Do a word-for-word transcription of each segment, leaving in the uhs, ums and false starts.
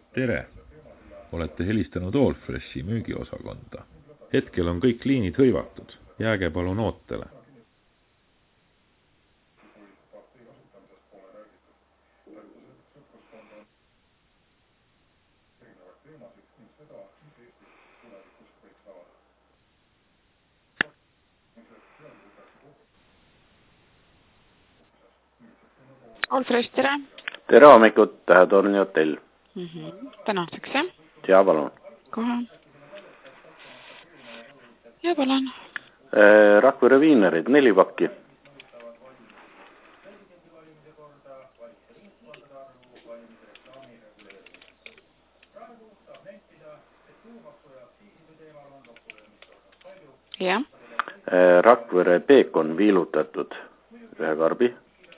Tere! Olete helistanud Allfreshi müügiosakonda. Hetkel on kõik liinid hõivatud. Jääge palun ootele. Allfresh, tere! Tere hommikut, Tähetorni hotell. Mm -hmm. Tänaseks, jah? Ja, palun. Kohe. Ja, palun. Äh, Rakvere viinerid, neli pakki. Jah. Äh, Rakvere peekon viilutatud, ühe karbi.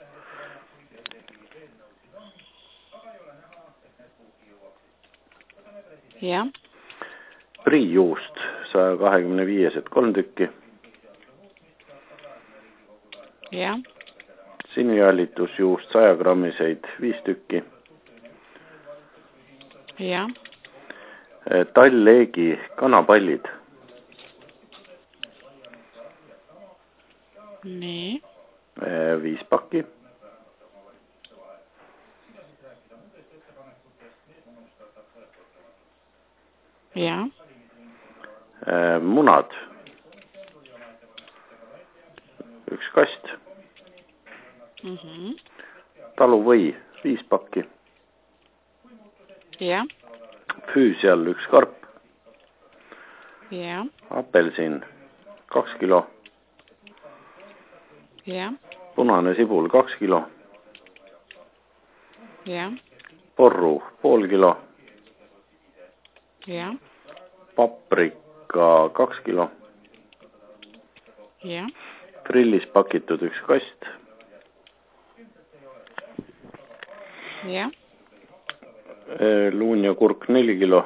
Jah. Priijuust, saja kahekümne viiesed kolm tükki. Jah. Sinijallitusjuust saja grammiseid viis tükki. Jah. Äh, Tall-Leegi kanapallid. Nii. Äh, viis pakki. Jah. Äh, munad. Üks kast. Mm -hmm. Taluvõi, viis pakki. Jah. Füüsial üks karp. Jah. Apelsin, kaks kilo. Jah. Punane sibul, kaks kilo. Jah. Porru, pool kilo. Jah. Paprika, kaks kilo. Jah. Grillis pakitud üks kast. Jah. Luun ja kurk, neli kilo.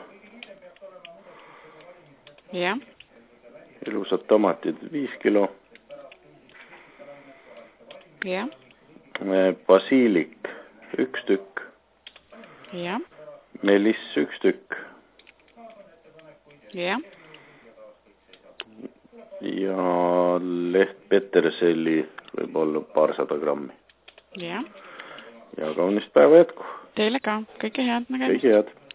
Jah. Ilusad tomatid, viis kilo. Jah. Basiilik, üks tükk. Jah. Meliss, üks tükk. Jah. Ja leht peterselli võib olla paarsada grammi. Jah. Ja kaunist päeva jätku. Teile ka. Kõike head. Kõike head.